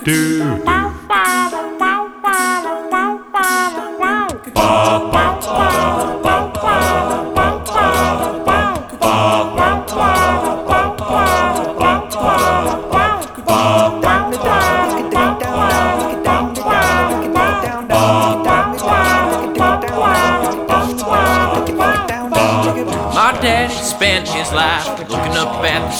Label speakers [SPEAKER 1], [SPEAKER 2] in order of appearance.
[SPEAKER 1] My daddy spent his life looking up at the